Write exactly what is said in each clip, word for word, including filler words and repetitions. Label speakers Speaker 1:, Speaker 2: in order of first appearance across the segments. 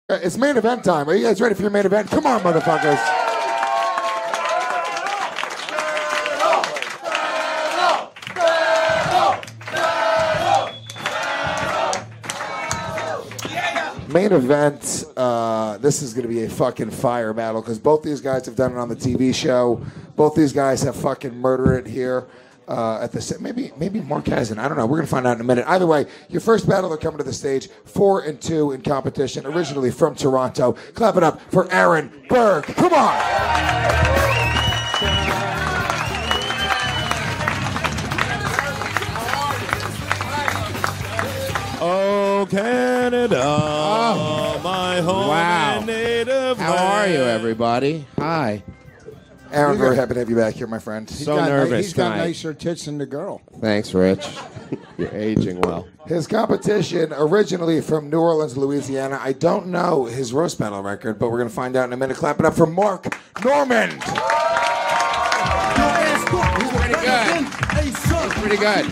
Speaker 1: It's main event time. Are you guys ready for your main event? Come on, motherfuckers. Main event, uh, this is going to be a fucking fire battle because both these guys have done it on the T V show. Both these guys have fucking murdered it here. Uh, at the set. Maybe maybe Mark hasn't. I don't know. We're gonna find out in a minute. Either way, your first battle, they're coming to the stage. Four and two in competition. Originally from Toronto. Clap it up for Aaron Berg. Come on.
Speaker 2: Oh, Canada,
Speaker 3: oh.
Speaker 2: my home
Speaker 3: wow.
Speaker 2: and native
Speaker 3: How
Speaker 2: land.
Speaker 3: are you, everybody? Hi.
Speaker 1: Aaron, very happy to have you back here, my friend.
Speaker 3: So got, nervous
Speaker 4: He's got
Speaker 3: tonight.
Speaker 4: nicer tits than the girl.
Speaker 3: Thanks, Rich. You're aging well.
Speaker 1: His competition, originally from New Orleans, Louisiana. I don't know his roast battle record, but we're going to find out in a minute. Clap it up for Mark Normand.
Speaker 3: He's pretty good. He's pretty good.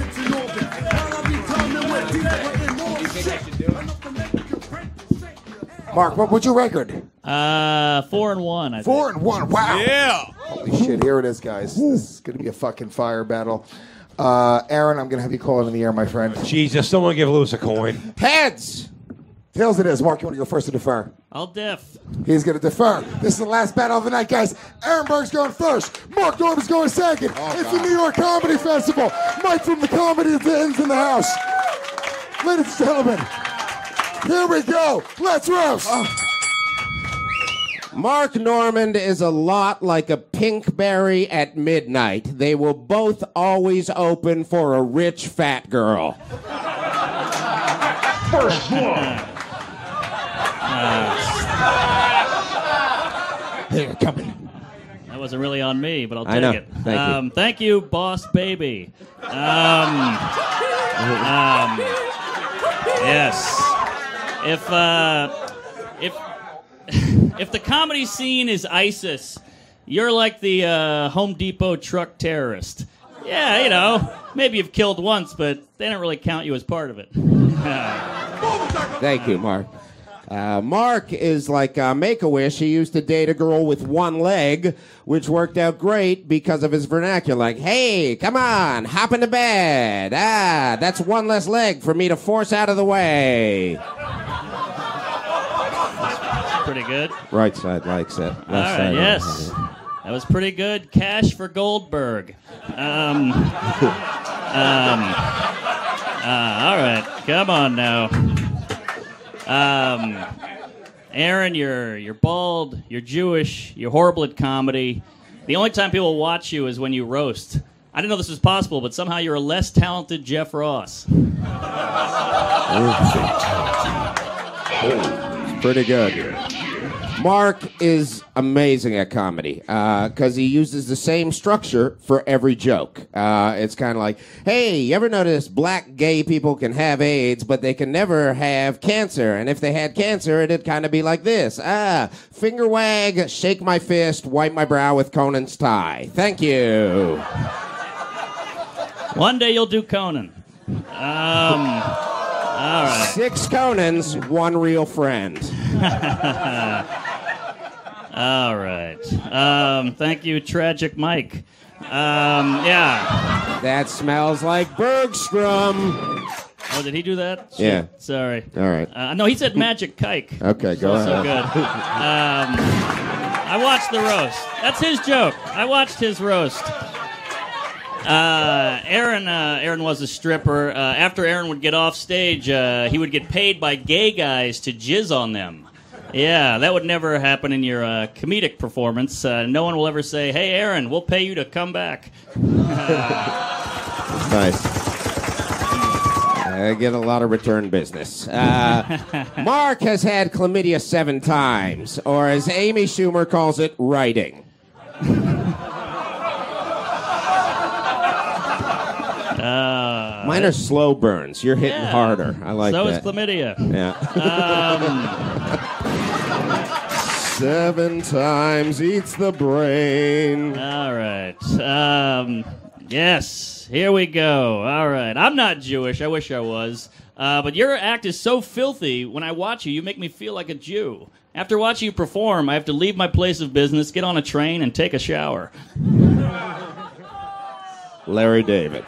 Speaker 1: Mark, what was your record?
Speaker 5: Uh, four and one. I
Speaker 1: Four
Speaker 5: think.
Speaker 1: and one. Wow.
Speaker 2: Yeah.
Speaker 1: Holy shit! Here it is, guys. This is going to be a fucking fire battle. Uh, Aaron, I'm going to have you call it in the air, my friend.
Speaker 2: Jesus, someone give Lewis a coin.
Speaker 3: Heads.
Speaker 1: Tails it is. Mark, you want to go first or defer?
Speaker 5: I'll diff.
Speaker 1: He's going to defer. This is the last battle of the night, guys. Aaron Berg's going first. Mark Normand's going second.
Speaker 3: Oh,
Speaker 1: it's
Speaker 3: God.
Speaker 1: the New York Comedy Festival. Mike from the Comedy Dens in the house. Ladies and gentlemen, here we go. Let's roast.
Speaker 3: Oh. Mark Normand is a lot like a pinkberry at midnight. They will both always open for a rich fat girl.
Speaker 1: First one. Here, coming.
Speaker 5: That wasn't really on me, but I'll take
Speaker 3: I know.
Speaker 5: it.
Speaker 3: Thank you.
Speaker 5: um, Thank you, boss baby. Um, um, yes. If uh, if if the comedy scene is ISIS, you're like the uh, Home Depot truck terrorist. Yeah, you know, maybe you've killed once, but they don't really count you as part of it.
Speaker 3: Thank you, Mark. Uh, Mark is like uh, Make-A-Wish. He used to date a girl with one leg, which worked out great because of his vernacular. Like, hey, come on, hop into bed. Ah, that's one less leg for me to force out of the way.
Speaker 5: Pretty good.
Speaker 3: Right side likes it. Left
Speaker 5: All right,
Speaker 3: side
Speaker 5: yes.
Speaker 3: likes it.
Speaker 5: That was pretty good. Cash for Goldberg. Um, um, uh, all right, come on now. Um, Aaron, you're you're bald, you're Jewish, you're horrible at comedy. The only time people watch you is when you roast. I didn't know this was possible, but somehow you're a less talented Jeff Ross.
Speaker 3: Pretty good. Mark is amazing at comedy because he uses the same structure for every joke. Uh, it's kind of like, hey, you ever notice black gay people can have AIDS, but they can never have cancer? And if they had cancer, it'd kind of be like this. Ah, finger wag, shake my fist, wipe my brow with Conan's tie. Thank you.
Speaker 5: One day you'll do Conan. Um, all right.
Speaker 3: Six Conans, one real friend.
Speaker 5: All right. Um, thank you, Tragic Mike. Um, yeah.
Speaker 3: That smells like Bergstrom.
Speaker 5: Oh, did he do that? Shit.
Speaker 3: Yeah.
Speaker 5: Sorry.
Speaker 3: All right.
Speaker 5: Uh, no, he said Magic Kike.
Speaker 3: Okay, go ahead.
Speaker 5: So good. Um, I watched the roast. That's his joke. I watched his roast. Uh, Aaron, uh, Aaron was a stripper. Uh, after Aaron would get off stage, uh, he would get paid by gay guys to jizz on them. Yeah, that would never happen in your uh, comedic performance. Uh, no one will ever say, "Hey, Aaron, we'll pay you to come back."
Speaker 3: Nice. I get a lot of return business. Uh, Mark has had chlamydia seven times, or as Amy Schumer calls it, writing.
Speaker 5: Uh,
Speaker 3: Mine are slow burns. You're hitting
Speaker 5: yeah.
Speaker 3: harder. I like
Speaker 5: so
Speaker 3: that.
Speaker 5: is chlamydia.
Speaker 3: Yeah.
Speaker 5: Um,
Speaker 3: Seven times eats the brain.
Speaker 5: all right. Um, yes, here we go. All right. I'm not Jewish. I wish I was. Uh, but your act is so filthy. When I watch you, you make me feel like a Jew. After watching you perform, I have to leave my place of business, get on a train, and take a shower.
Speaker 3: Larry David.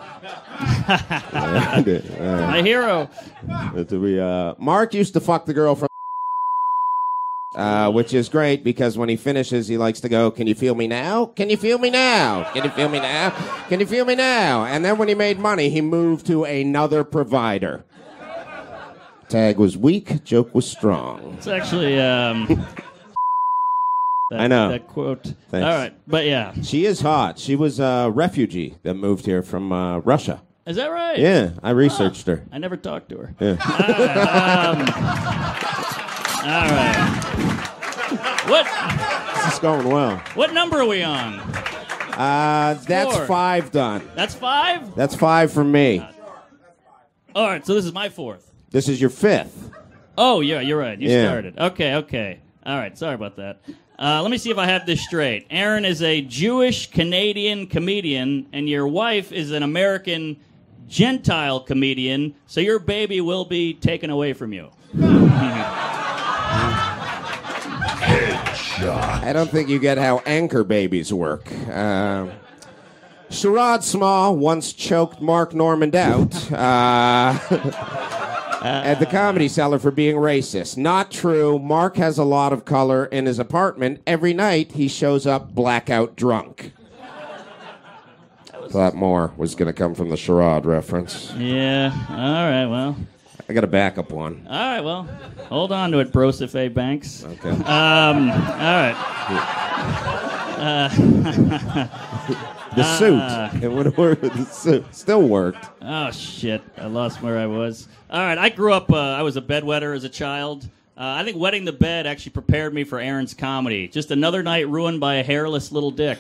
Speaker 5: My hero.
Speaker 3: Do we, uh, Mark used to fuck the girl from uh, which is great because when he finishes, he likes to go, "Can you feel me now? Can you feel me now? Can you feel me now? Can you feel me now?" And then when he made money, he moved to another provider. Tag was weak, joke was strong.
Speaker 5: It's actually, um... that,
Speaker 3: I know.
Speaker 5: That quote.
Speaker 3: Thanks.
Speaker 5: All right, but yeah.
Speaker 3: She is hot. She was a refugee that moved here from uh, Russia.
Speaker 5: Is that right?
Speaker 3: Yeah, I researched her.
Speaker 5: I never talked to her.
Speaker 3: Yeah.
Speaker 5: Uh, um, all right. What
Speaker 3: This is going well.
Speaker 5: what number are we on?
Speaker 3: Uh, that's
Speaker 5: Four.
Speaker 3: five done.
Speaker 5: That's five?
Speaker 3: That's five for me.
Speaker 5: All right, so this is my fourth.
Speaker 3: This is your fifth.
Speaker 5: Oh, yeah, you're right. You
Speaker 3: Yeah.
Speaker 5: started. Okay, okay. All right, sorry about that. Uh, let me see if I have this straight. Aaron is a Jewish Canadian comedian, and your wife is an American Gentile comedian, so your baby will be taken away from you.
Speaker 3: I don't think you get how anchor babies work. Uh, Sherrod Small once choked Mark Normand out uh, at the Comedy Cellar for being racist. Not true. Mark has a lot of color in his apartment. Every night he shows up blackout drunk. Thought more was going to come from the Sherrod reference.
Speaker 5: Yeah, all right, well.
Speaker 3: I got a backup one.
Speaker 5: All right, well, hold on to it, Broseph A. Banks.
Speaker 3: Okay.
Speaker 5: Um, all right.
Speaker 3: The suit. It would have worked with the suit. Still worked.
Speaker 5: Oh, shit. I lost where I was. All right, I grew up, uh, I was a bedwetter as a child. Uh, I think wetting the bed actually prepared me for Aaron's comedy. Just another night ruined by a hairless little dick.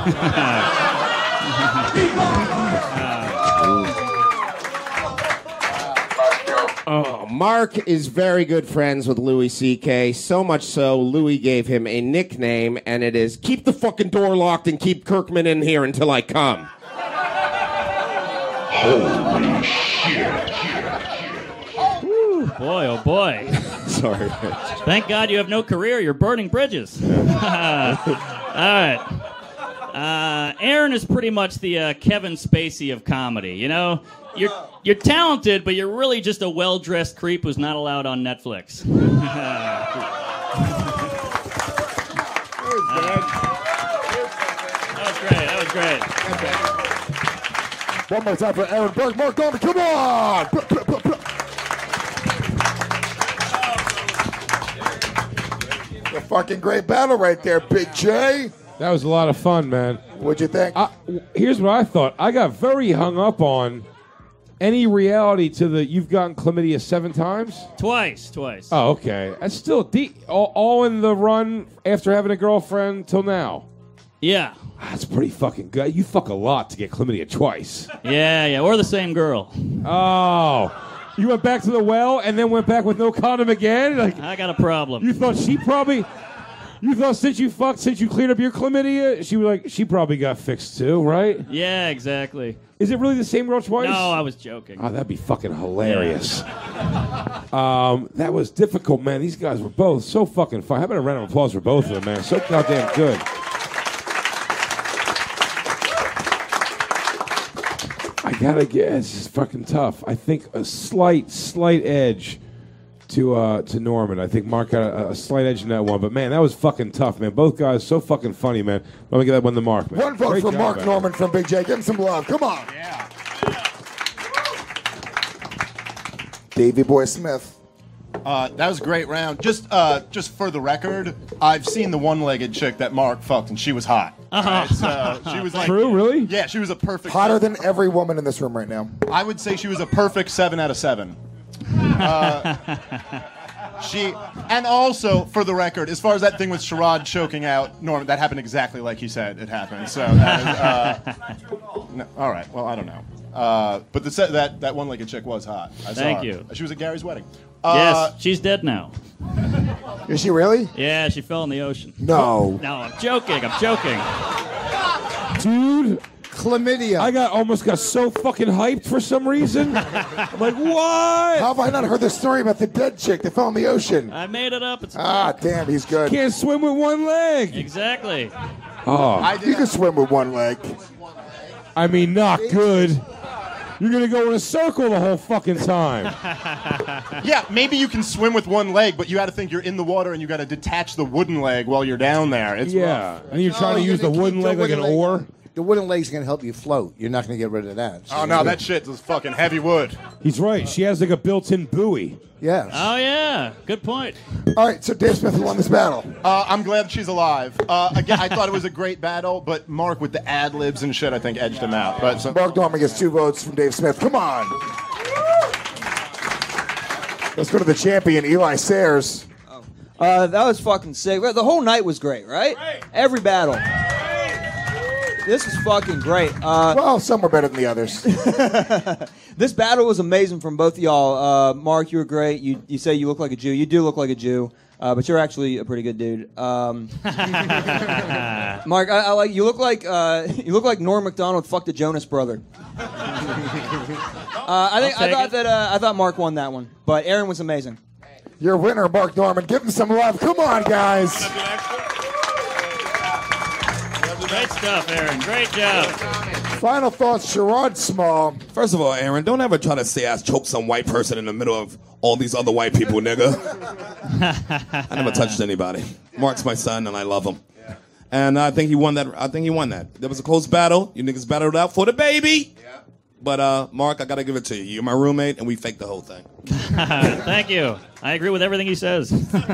Speaker 3: Oh, Mark is very good friends with Louis C K, so much so Louis gave him a nickname, and it is "Keep the fucking door locked and keep Kirkman in here until I come."
Speaker 2: Holy shit.
Speaker 5: Boy, oh boy.
Speaker 3: Sorry, Rich.
Speaker 5: Thank God you have no career. You're burning bridges. All right. Uh, Aaron is pretty much the uh, Kevin Spacey of comedy. You know, you're you're talented, but you're really just a well-dressed creep who's not allowed on Netflix. That was great. That was great.
Speaker 1: One more time for Aaron Burke. Mark Norman, come on! A fucking great battle right there, Big J.
Speaker 2: That was a lot of fun, man.
Speaker 1: What'd you think?
Speaker 2: I, here's what I thought. I got very hung up on any reality to the "you've gotten chlamydia seven times."
Speaker 5: Twice, twice.
Speaker 2: Oh, okay. That's still deep. All, all in the run after having a girlfriend till now.
Speaker 5: Yeah.
Speaker 2: That's pretty fucking good. You fuck a lot to get chlamydia twice.
Speaker 5: Yeah, yeah. Or the same girl.
Speaker 2: Oh. You went back to the well and then went back with no condom again? Like,
Speaker 5: I got a problem.
Speaker 2: you thought she probably... You thought since you fucked, since you cleared up your chlamydia, she was like, she probably got fixed too, right?
Speaker 5: Yeah, exactly.
Speaker 2: Is it really the same girl twice?
Speaker 5: No, I was joking.
Speaker 2: Oh, that'd be fucking hilarious. um, that was difficult, man. These guys were both so fucking fun. How about a round of applause for both of them, man? So goddamn good. I gotta guess, it's fucking tough. I think a slight, slight edge to uh, to Norman. I think Mark got a, a slight edge in that one. But, man, that was fucking tough, man. Both guys so fucking funny, man. Let me get that one to Mark, man.
Speaker 1: One vote
Speaker 2: Great
Speaker 1: for
Speaker 2: job,
Speaker 1: Mark
Speaker 2: man.
Speaker 1: Norman from Big J. Give him some love. Come on.
Speaker 4: Yeah.
Speaker 1: Davey Boy Smith.
Speaker 4: Uh, that was a great round. Just uh, just for the record, I've seen the one-legged chick that Mark fucked, and she was hot.
Speaker 5: Uh-huh.
Speaker 4: Right? So she was like,
Speaker 2: True, really?
Speaker 4: Yeah, she was a perfect.
Speaker 1: Hotter than every woman in this room right now.
Speaker 4: I would say she was a perfect seven out of seven. Uh, she and also for the record, as far as that thing with Sherrod choking out Norman, that happened exactly like he said it happened. So that is, uh, no, all right. Well, I don't know. Uh, but the se- that that one-legged chick was hot. I saw
Speaker 5: Thank
Speaker 4: her.
Speaker 5: you.
Speaker 4: She was at Gary's wedding. Uh,
Speaker 5: Yes, she's dead now.
Speaker 1: Is she really?
Speaker 5: Yeah, she fell in the ocean.
Speaker 1: No.
Speaker 5: No, I'm joking. I'm joking.
Speaker 2: Dude,
Speaker 6: chlamydia.
Speaker 2: I got almost got so fucking hyped for some reason. I'm like, what?
Speaker 1: How have I not heard the story about the dead chick that fell in the ocean?
Speaker 5: I made it up. It's
Speaker 1: Ah, damn, he's good.
Speaker 2: Can't swim with one leg.
Speaker 5: exactly.
Speaker 2: Oh,
Speaker 1: You can swim with one leg.
Speaker 2: I mean, not good. You're gonna go in a circle the whole fucking time.
Speaker 4: Yeah, maybe you can swim with one leg, but you got to think you're in the water and you got to detach the wooden leg while you're down there. It's
Speaker 2: Yeah,
Speaker 4: rough.
Speaker 2: and you're trying to
Speaker 6: you're
Speaker 2: use the
Speaker 6: gonna keep
Speaker 2: wooden
Speaker 6: the
Speaker 2: leg like an
Speaker 6: wooden leg-
Speaker 2: oar.
Speaker 6: The wooden leg's going to help you float. You're not going to get rid of that.
Speaker 4: Oh no, that shit is fucking heavy wood.
Speaker 2: He's right. She has like a built-in buoy.
Speaker 6: Yes.
Speaker 5: Oh yeah, good point.
Speaker 1: All right, so Dave Smith, who won this battle?
Speaker 4: Uh, I'm glad she's alive. Uh, again, I thought it was a great battle, but Mark with the ad libs and shit, I think edged him out. But so,
Speaker 1: Mark Norman gets two votes from Dave Smith. Come on. Let's go to the champion, Eli Sayers.
Speaker 7: Uh, that was fucking sick. The whole night was great, right? Every battle. This was fucking great. Uh,
Speaker 1: Well, some were better than the others.
Speaker 7: this battle was amazing from both of y'all. Uh, Mark, you were great. You you say you look like a Jew. You do look like a Jew, uh, but you're actually a pretty good dude. Um, Mark, I, I like you. Look like uh, you look like Norm Macdonald fucked a Jonas brother. uh, I think
Speaker 5: I'll
Speaker 7: I
Speaker 5: take
Speaker 7: thought
Speaker 5: it.
Speaker 7: that uh, I thought Mark won that one, but Aaron was amazing.
Speaker 1: Your winner, Mark Norman. Give him some love. Come on, guys.
Speaker 5: Great stuff, Aaron. Great job.
Speaker 1: Final thoughts, Sherrod Small.
Speaker 8: First of all, Aaron, don't ever try to say I choked some white person in the middle of all these other white people, nigga. I never touched anybody. Mark's my son, and I love him. And I think he won that. I think he won that. There was a close battle. You niggas battled out for the baby. But uh, Mark, I gotta give it to you. You're my roommate, and we faked the whole thing.
Speaker 5: Thank you. I agree with everything he says.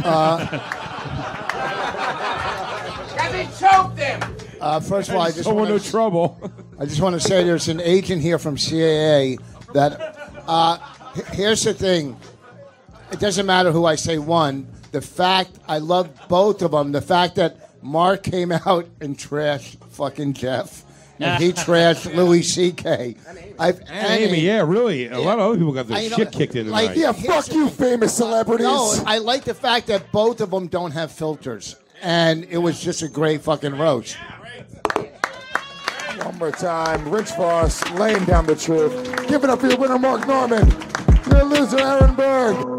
Speaker 6: Uh, first of all, I just
Speaker 2: Oh,
Speaker 6: want
Speaker 2: no
Speaker 6: to
Speaker 2: trouble.
Speaker 6: I just want to say there's an agent here from C A A that uh, h- here's the thing. It doesn't matter who I say won. The fact I love both of them. The fact that Mark came out and trashed fucking Jeff, and he trashed Louis C K. I've
Speaker 2: And Amy, yeah, really. A lot of other people got their
Speaker 6: I know,
Speaker 2: shit kicked in
Speaker 6: like,
Speaker 2: tonight.
Speaker 1: Yeah,
Speaker 6: Here's
Speaker 1: fuck you, famous celebrities.
Speaker 6: No, I like the fact that both of them don't have filters, and it was just a great fucking roast.
Speaker 1: One more time, Rich Voss laying down the truth. Give it up for your winner, Mark Norman. Your loser, Aaron Berg.